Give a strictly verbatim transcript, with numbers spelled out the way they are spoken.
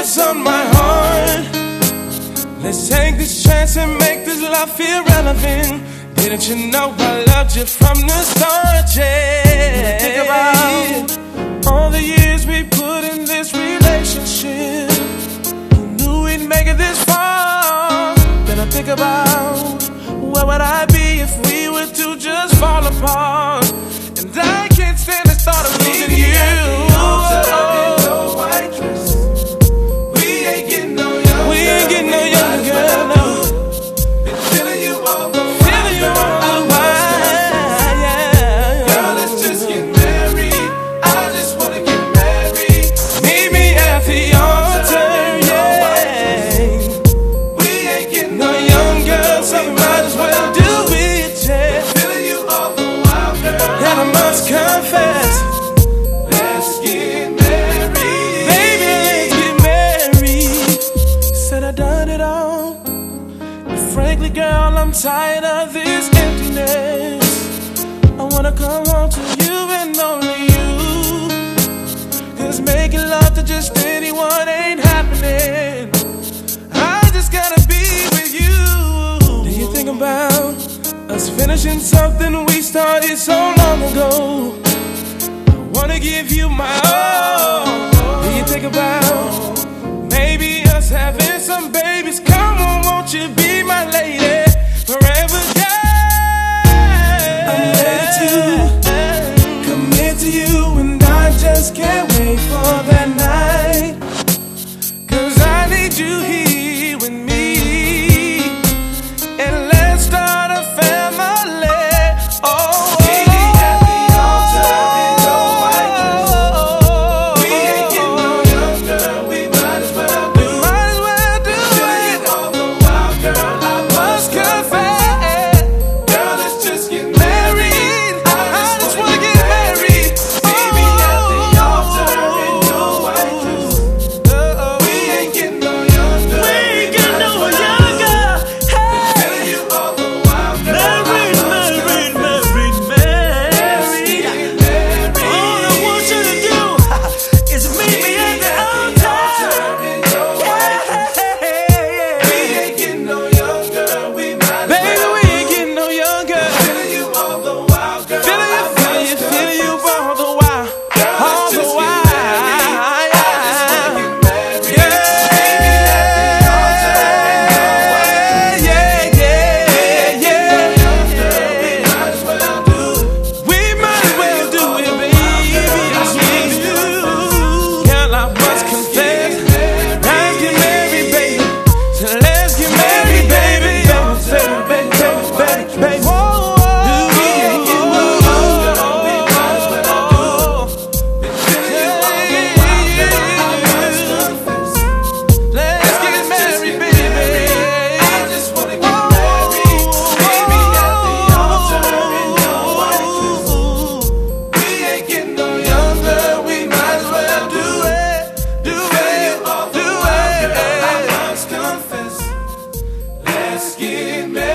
what's on my heart. Let's take this chance and make this love feel relevant. Didn't you know I loved you from the start, yeah? Think about all the years we put in this relationship. Who knew we'd make it this far? Then I think about where would I be if we were to just fall apart? And I can't stand the thought of losing you. Frankly, girl, I'm tired of this emptiness. I wanna come home to you and only you. Cause making love to just anyone ain't happening. I just gotta be with you. Do you think about us finishing something we started so long ago? I wanna give you my all. Do you think about maybe us having some babies? Come on, won't you be my lady forever, girl? I'm ready to commit to you, and I just can't wait for that night. Cause I need you here with me, and let's start a family. Oh, meet me at the altar in your white dress. We ain't getting no younger, we might as well do. Might as well do it. All the wild girl, I must confess, girl, let's just get married. I just wanna get married. Meet me at the altar in your white dress. We ain't getting no younger. We ain't getting no younger. Hey, telling you all the wild girl, married, married, married, married. All I want you to do is meet me at the altar in your white dress. We ain't getting no younger. We might baby, we ain't getting no younger. Feeling you all the while, girl. Feeling you, feeling you, feeling you all the while, all the while. We might as well do it, baby. Yes, we do. Girl, I must confess, let's get married, baby. So let's get married, baby. Baby, baby, baby, baby, baby. Whoa, whoa. We ain't getting no younger. We might as well do. Let's get married, baby. I just wanna get married. Meet me at the altar in your white dress. We ain't getting no younger. We might as well do it, do it, do it. I must confess, let's get married.